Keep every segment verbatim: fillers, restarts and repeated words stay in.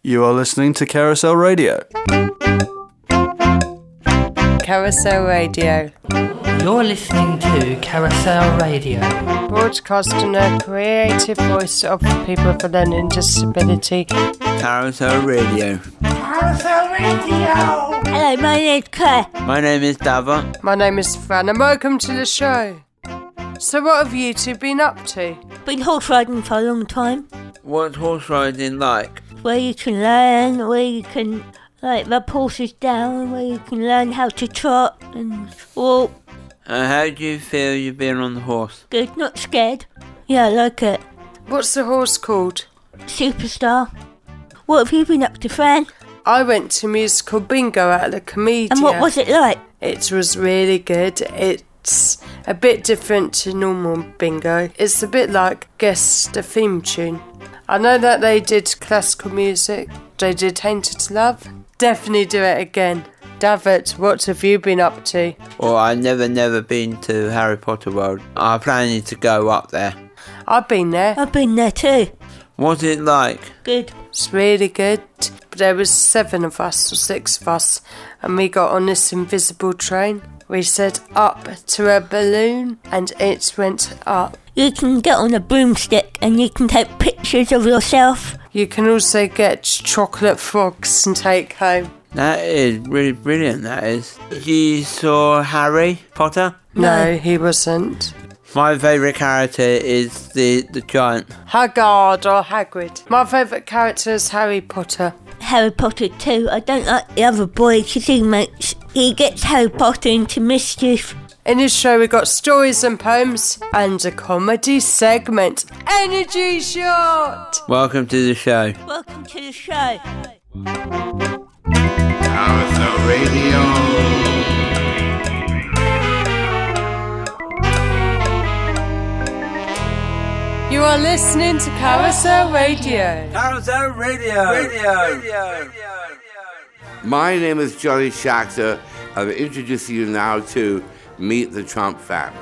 You are listening to Carousel Radio. Carousel Radio. You're listening to Carousel Radio. Broadcasting a creative voice of people with a learning disability. Carousel Radio. Carousel Radio. Hello, my name's Claire. My name is Dava. My name is Fran and welcome to the show. So what have you two been up to? Been horse riding for a long time. What's horse riding like? Where you can learn, where you can like rub horses down, where you can learn how to trot and walk. Uh, how do you feel you've been on the horse? Good, not scared. Yeah, I like it. What's the horse called? Superstar. What have you been up to, Fran? I went to musical bingo at the Commedia. And what was it like? It was really good. It's a bit different to normal bingo. It's a bit like Guess the Theme Tune. I know that they did classical music. They did Tainted Love. Definitely do it again. David, what have you been up to? Well, I've never, never been to Harry Potter World. I'm planning to go up there. I've been there. I've been there too. What's it like? Good. It's really good. There was seven of us, or six of us, and we got on this invisible train. We said up to a balloon, and it went up. You can get on a broomstick and you can take pictures of yourself. You can also get chocolate frogs and take home. That is really brilliant, that is. You saw Harry Potter? No, he wasn't. My favourite character is the, the giant. Hagrid or Hagrid. My favourite character is Harry Potter. Harry Potter too. I don't like the other boy because he makes... He gets Harry Potter into mischief. In this show we got stories and poems and a comedy segment. Energy Shot! Welcome to the show. Welcome to the show. Carousel Radio. You are listening to Carousel Radio. Carousel Radio. Radio. Radio. My name is Johnny Shachter. I'm introducing you now to Meet the Trump Family.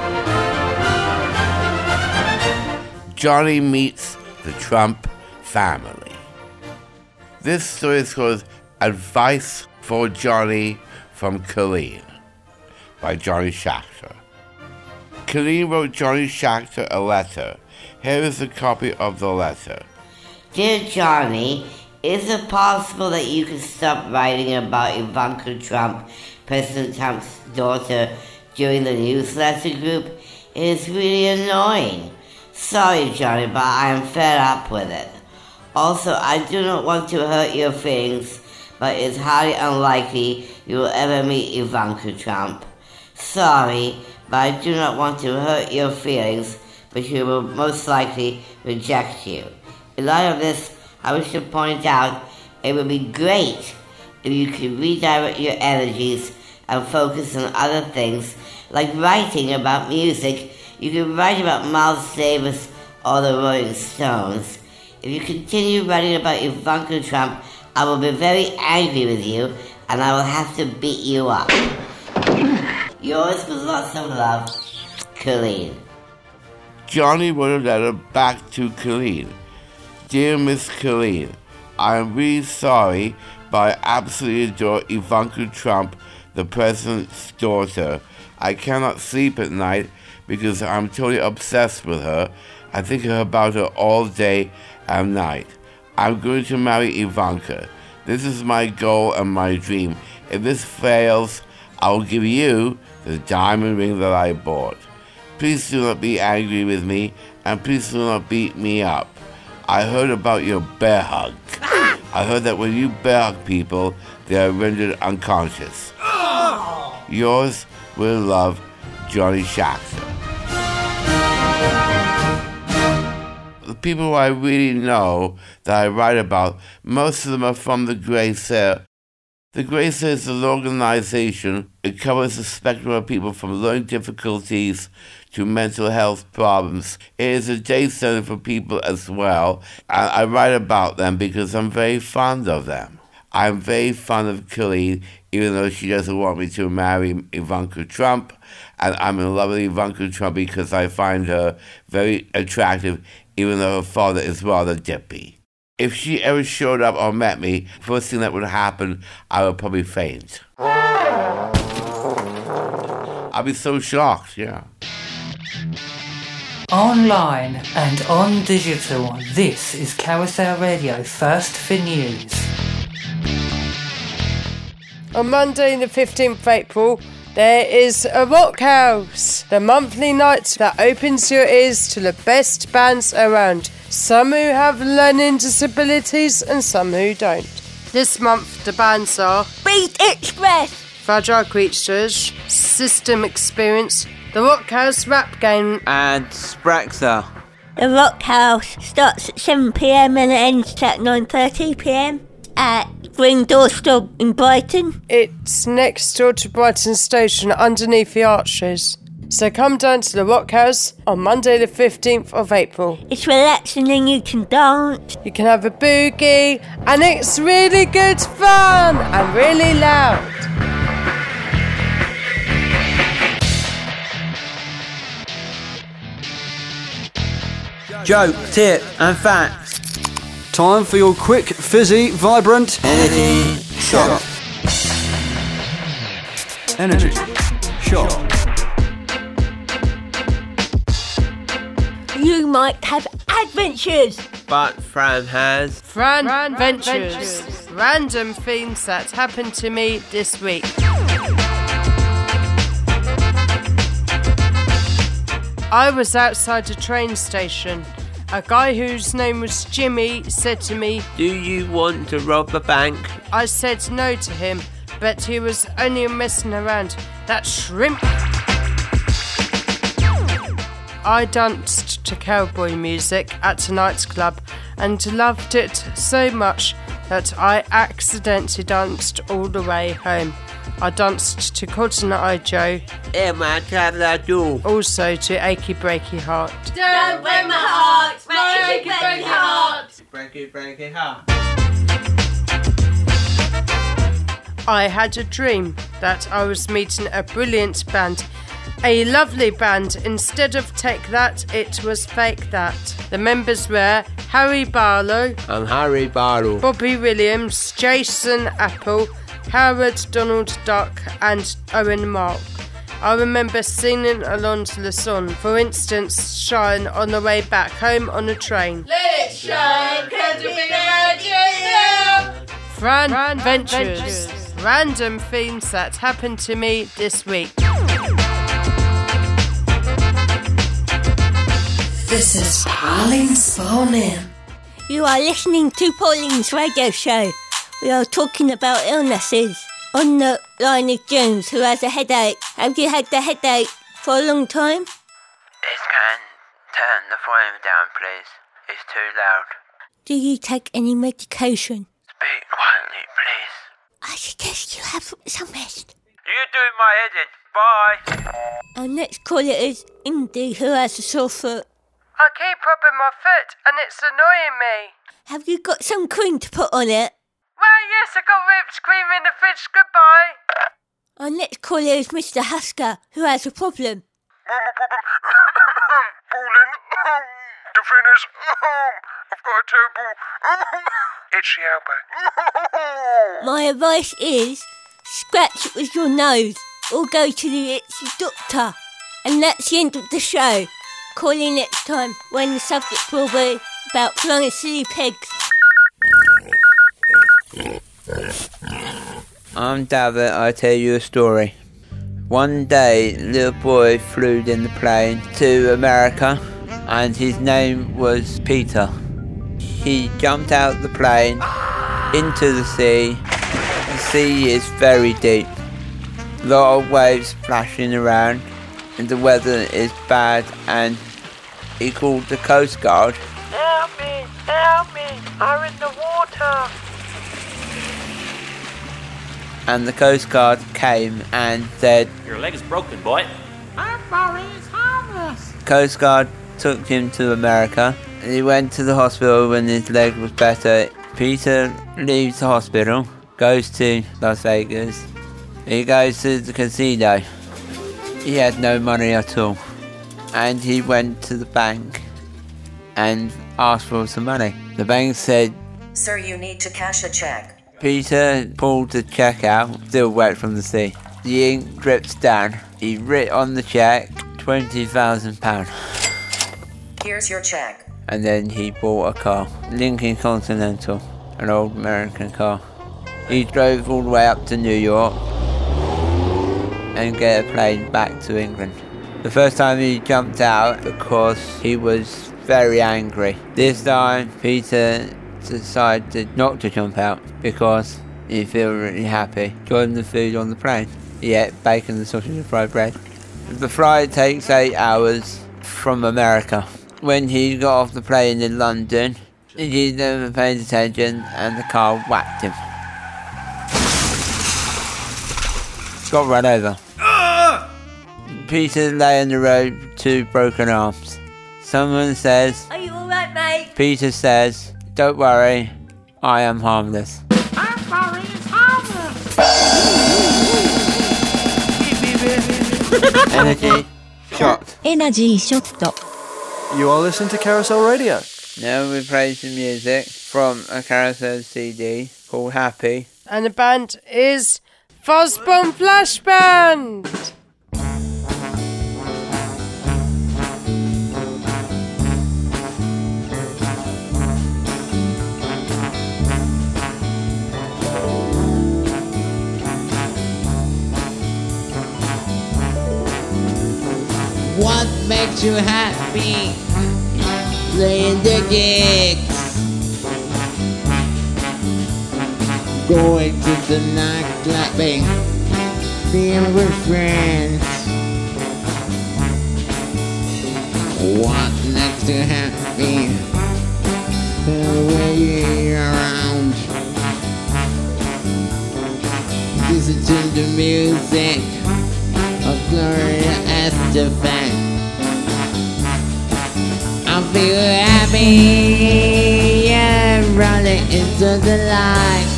Johnny meets the Trump family. This story is called Advice for Johnny from Colleen by Johnny Shachter. Colleen wrote Johnny Shachter a letter. Here is a copy of the letter. Dear Johnny, is it possible that you could stop writing about Ivanka Trump, President Trump's daughter, during the newsletter group? It is really annoying. Sorry, Johnny, but I am fed up with it. Also, I do not want to hurt your feelings, but it is highly unlikely you will ever meet Ivanka Trump. Sorry, but I do not want to hurt your feelings, but she will most likely reject you. In light of this, I wish to point out it would be great if you could redirect your energies and focus on other things, like writing about music. You could write about Miles Davis or the Rolling Stones. If you continue writing about Ivanka Trump, I will be very angry with you, and I will have to beat you up. Yours with lots of love, Colleen. Johnny wrote a letter back to Colleen. Dear Miss Colleen, I am really sorry, but I absolutely adore Ivanka Trump, the president's daughter. I cannot sleep at night because I'm totally obsessed with her. I think about her all day and night. I'm going to marry Ivanka. This is my goal and my dream. If this fails, I will give you the diamond ring that I bought. Please do not be angry with me, and please do not beat me up. I heard about your bear hug. I heard that when you bear hug people, they are rendered unconscious. Yours with love, Johnny Shachter. The people who I really know that I write about, most of them are from the Graycare. The Graycare is an organization. It covers the spectrum of people from learning difficulties to mental health problems. It is a day center for people as well, and I write about them because I'm very fond of them. I'm very fond of Colleen, even though she doesn't want me to marry Ivanka Trump, and I'm in love with Ivanka Trump because I find her very attractive, even though her father is rather dippy. If she ever showed up or met me, first thing that would happen, I would probably faint. I'd be so shocked, yeah. Online and on digital, this is Carousel Radio First for News. On Monday the fifteenth of April, there is a Rock House, the monthly night that opens your ears to the best bands around, some who have learning disabilities and some who don't. This month the bands are Beat Express, Fragile Creatures, System Experience, the Rock House Rap Game And Spraxa. The Rock House starts at seven p.m. and ends at nine thirty p.m. at Green Door Stop in Brighton. It's next door to Brighton Station underneath the arches. So come down to the Rock House on Monday the fifteenth of April. It's relaxing and you can dance. You can have a boogie and it's really good fun and really loud. Joke, tip and facts. Time for your quick, fizzy, vibrant Energy shot. energy shot. You might have adventures. But Fran has. Fran, Fran Ventures. Ventures. Random themes that happened to me this week. I was outside a train station. A guy whose name was Jimmy said to me, Do you want to rob a bank? I said no to him, but he was only messing around. That shrimp. I danced to cowboy music at a nightclub and loved it so much that I accidentally danced all the way home. I danced to Cotton Eye Joe, Yeah, man, I do. also to Achy Breaky Heart. Don't break my heart, my achy breaky heart. Break it, break it hard. I had a dream that I was meeting a brilliant band, a lovely band. Instead of Take That, it was Fake That. The members were Harry Barlow, I'm Harry Barlow. Bobby Williams, Jason Apple, Howard Donald Duck and Owen Mark. I remember singing along to the song, for instance, Shine on the way back home on a train. Let it shine, cause we magic. Fran, Fran Ventures. Ventures. Random themes that happened to me this week. This is Pauline's Phone In. You are listening to Pauline's radio show. We are talking about illnesses. On the line is James, who has a headache. Have you had the headache for a long time? Yes, can turn the volume down, please. It's too loud. Do you take any medication? Speak quietly, please. I suggest you have some rest. You doing my head in. Bye. Our next caller is Indy, who has a sore foot. I keep rubbing my foot and it's annoying me. Have you got some cream to put on it? Well, yes, I got whipped cream in the fridge. Goodbye. Our next caller is Mister Husker, who has a problem. Pauline, the thing is, I've got a terrible itchy elbow. My advice is, scratch it with your nose or go to the itchy doctor. And that's the end of the show. Call in next time when the subject will be about flying silly pigs. I'm David, I tell you a story. One day, a little boy flew in the plane to America and his name was Peter. He jumped out the plane into the sea. The sea is very deep. A lot of waves splashing around and the weather is bad, and he called the Coast Guard. Help me, help me, I'm in the water. And the Coast Guard came and said, Your leg is broken, boy. I'm sorry, it's harmless. Coast Guard took him to America. He went to the hospital when his leg was better. Peter leaves the hospital, goes to Las Vegas. He goes to the casino. He had no money at all. And he went to the bank and asked for some money. The bank said, Sir, you need to cash a check. Peter pulled the cheque out, still wet from the sea. The ink dripped down. He writ on the cheque twenty thousand pounds. Here's your check. And then he bought a car, Lincoln Continental, an old American car. He drove all the way up to New York and get a plane back to England. The first time he jumped out because he was very angry. This time Peter decided not to jump out because he felt really happy enjoying the food on the plane. He ate bacon and sausage and fried bread. The flight takes eight hours from America. When he got off the plane in London, he never paid attention and the car whacked him. Got run over. Peter lay on the road with two broken arms. Someone says, Are you alright, mate? Peter says, don't worry, I am harmless. I'm sorry, it's harmless. Energy shot. Energy shot. You are listening to Carousel Radio. Now we play some music from a Carousel C D called Happy. And the band is Fuzzbomb Flash Band. What makes you happy? Playing the gigs, going to the nightclubbing, being with friends. What makes you happy? The way you're around, listen to the music of Gloria Estefan. I feel happy, yeah, running into the light.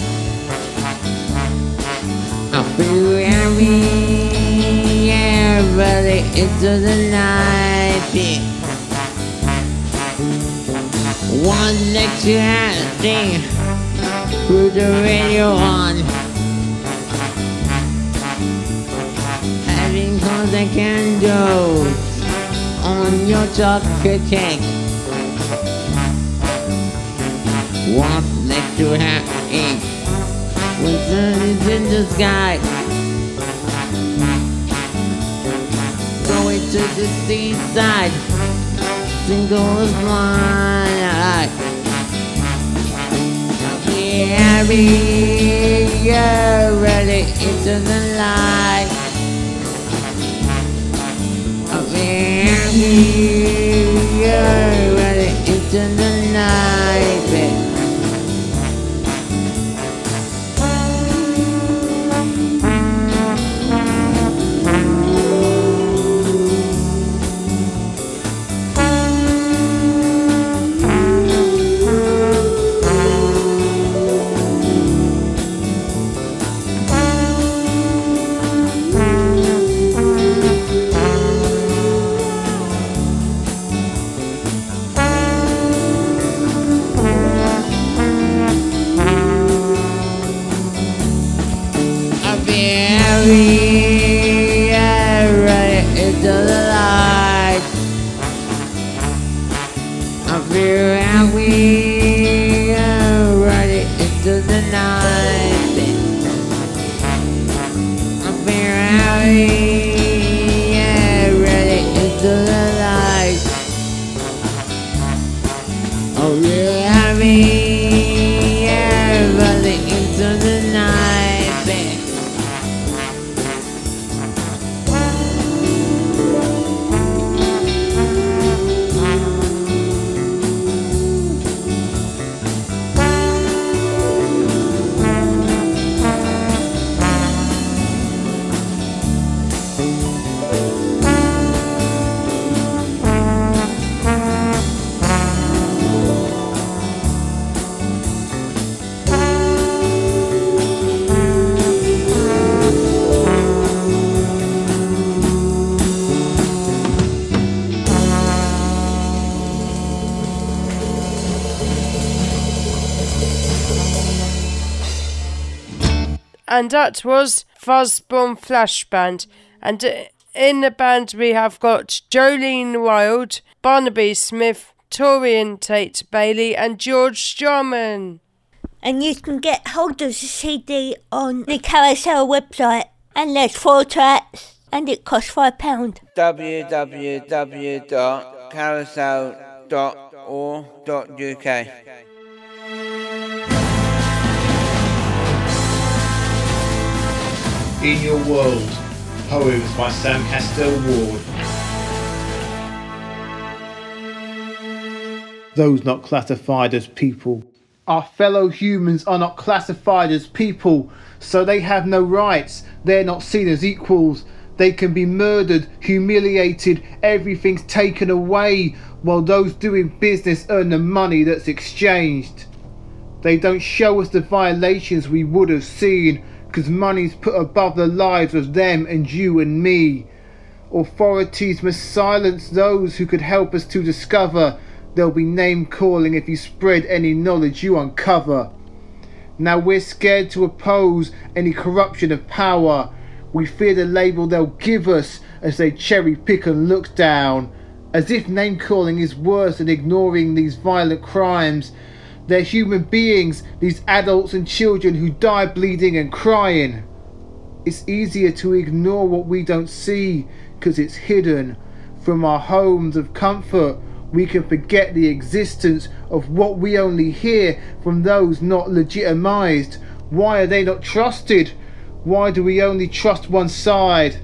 I feel happy, yeah, running into the night. Yeah. One next to happy, put the radio on. Having constant candles on your chocolate cake. What next to happy when sun is in the sky? Going to the seaside, single is mine. Be happy, yeah, ready into the light. You're ready into the night, babe. And that was Fuzzbomb Flash Band. And in the band we have got Jolene Wild, Barnaby Smith, Torian Tate Bailey and George Jarman. And you can get hold of the C D on the Carousel website. And there's four tracks and it costs five pounds. w w w dot carousel dot org dot u k. In Your World, poems by Sam Castell Ward. Those not classified as people. Our fellow humans are not classified as people, so they have no rights. They're not seen as equals. They can be murdered, humiliated, everything's taken away, while those doing business earn the money that's exchanged. They don't show us the violations we would have seen, because money's put above the lives of them and you and me. Authorities must silence those who could help us to discover. There'll be name calling if you spread any knowledge you uncover. Now we're scared to oppose any corruption of power. We fear the label they'll give us as they cherry pick and look down. As if name calling is worse than ignoring these violent crimes. They're human beings, these adults and children who die bleeding and crying. It's easier to ignore what we don't see, cause it's hidden. From our homes of comfort, we can forget the existence of what we only hear from those not legitimized. Why are they not trusted? Why do we only trust one side?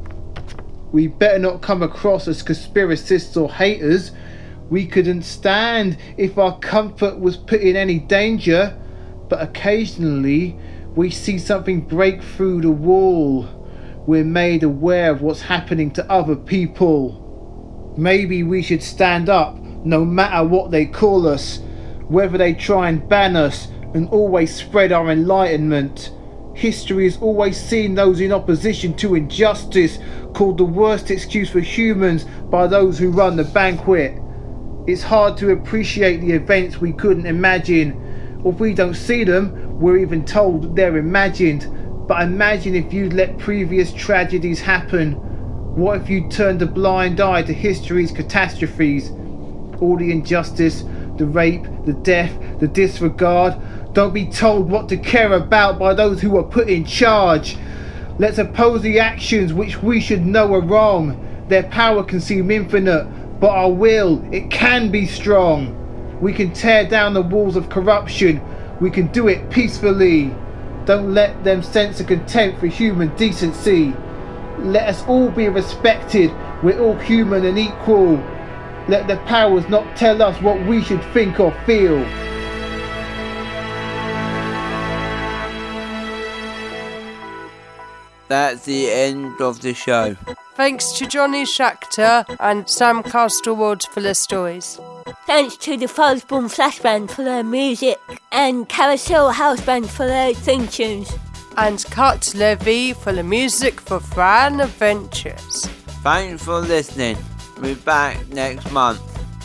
We better not come across as conspiracists or haters. We couldn't stand if our comfort was put in any danger, but occasionally we see something break through the wall. We're made aware of what's happening to other people. Maybe we should stand up no matter what they call us, whether they try and ban us, and always spread our enlightenment. History has always seen those in opposition to injustice called the worst excuse for humans by those who run the banquet. It's hard to appreciate the events we couldn't imagine. Or if we don't see them, we're even told they're imagined. But imagine if you'd let previous tragedies happen. What if you turned a blind eye to history's catastrophes? All the injustice, the rape, the death, the disregard. Don't be told what to care about by those who are put in charge. Let's oppose the actions which we should know are wrong. Their power can seem infinite, but our will, it can be strong. We can tear down the walls of corruption. We can do it peacefully. Don't let them sense a contempt for human decency. Let us all be respected. We're all human and equal. Let the powers not tell us what we should think or feel. That's the end of the show. Thanks to Johnny Shachter and Sam Castlewood for their stories. Thanks to the Fuzzbomb Flash Band for their music and Carousel House Band for their theme tunes. And Cut Levy for the music for Fran Adventures. Thanks for listening. We'll be back next month.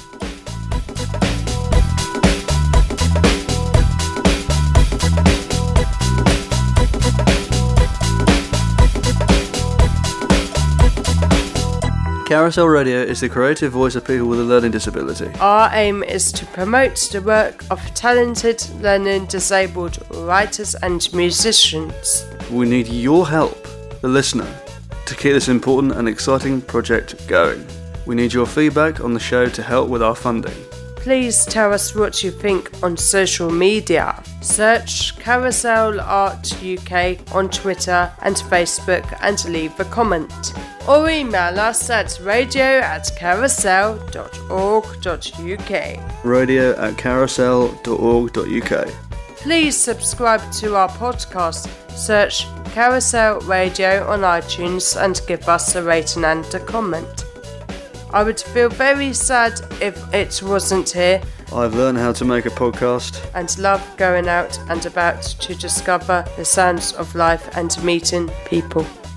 Carousel Radio is the creative voice of people with a learning disability. Our aim is to promote the work of talented, learning disabled writers and musicians. We need your help, the listener, to keep this important and exciting project going. We need your feedback on the show to help with our funding. Please tell us what you think on social media. Search Carousel Art U K on Twitter and Facebook and leave a comment. Or email us at radio at carousel dot org dot u k. radio at carousel dot org dot u k. Please subscribe to our podcast. Search Carousel Radio on iTunes and give us a rating and a comment. I would feel very sad if it wasn't here. I've learned how to make a podcast and love going out and about to discover the sounds of life and meeting people.